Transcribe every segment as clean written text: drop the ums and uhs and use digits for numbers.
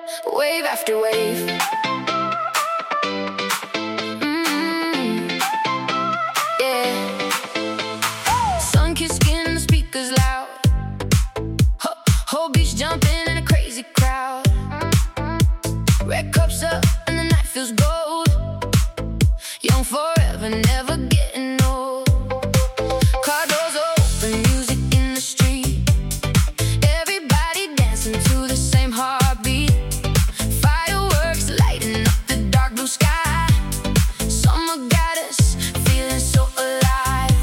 wave after wave. Yeah. Sun-kissed skin, the speakers loud. Whole beach jumping in a crazy crowd. Red cups up and the night feels gold. Young forever, never getting old. Car doors open, music in the street. Everybody dancing to the same heartbeat. Fireworks lighting up the dark blue sky. Summer got us feeling so alive.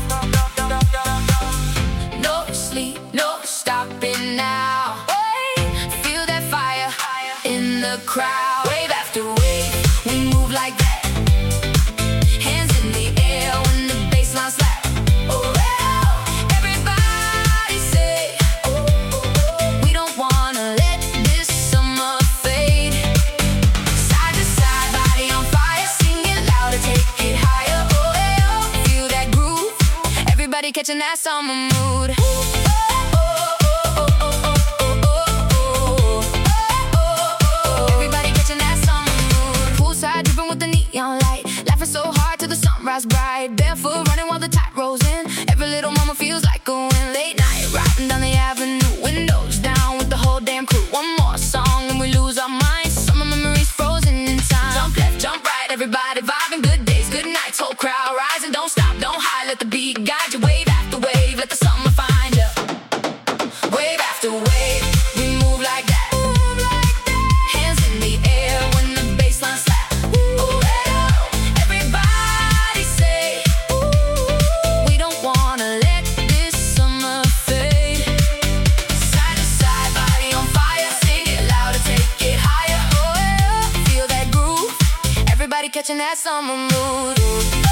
No sleep, no stopping now. Feel that fire in the crowd. Wave after wave, we move like that. Hands in the air when the bassline slaps. Oh, everybody say, oh, we don't wanna let this summer fade. Side to side, body on fire, sing it louder, take it higher. Oh, feel that groove, everybody catching that summer mood. So hard till the sunrise bright. Barefoot running while the tide rolls in. Every little moment feels like going late night. Riding down the avenue, windows down with the whole damn crew. One more song and we lose our minds. Summer memories frozen in time. Jump left, jump right, everybody vibing. Good days, good nights, whole crowd rising. Don't stop, don't hide, let the beat guide you. Wave after wave, let the summer find you. Wave after wave, we move like that. Hands in the air when the bassline slaps. Catching that summer mood.